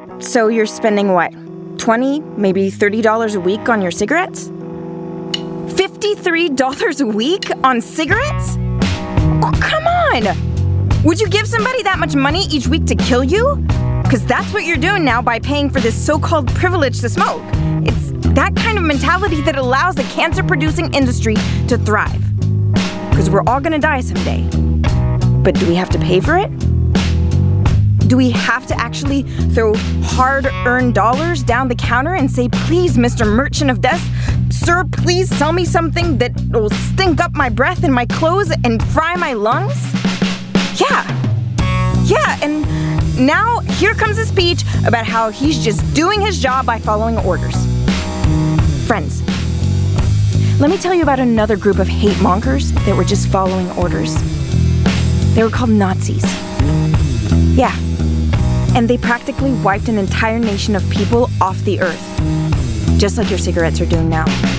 So you're spending what? $20, maybe $30 a week on your cigarettes? $53 a week on cigarettes? Oh, come on! Would you give somebody that much money each week to kill you? Because that's what you're doing now by paying for this so-called privilege to smoke. It's that kind of mentality that allows the cancer-producing industry to thrive. Because we're all gonna die someday. But do we have to pay for it? Do we have to actually throw hard-earned dollars down the counter and say, please, Mr. Merchant of Death, sir, please sell me something that will stink up my breath and my clothes and fry my lungs? Yeah, and now here comes a speech about how he's just doing his job by following orders. Friends, let me tell you about another group of hate mongers that were just following orders. They were called Nazis. Yeah. And they practically wiped an entire nation of people off the earth, just like your cigarettes are doing now.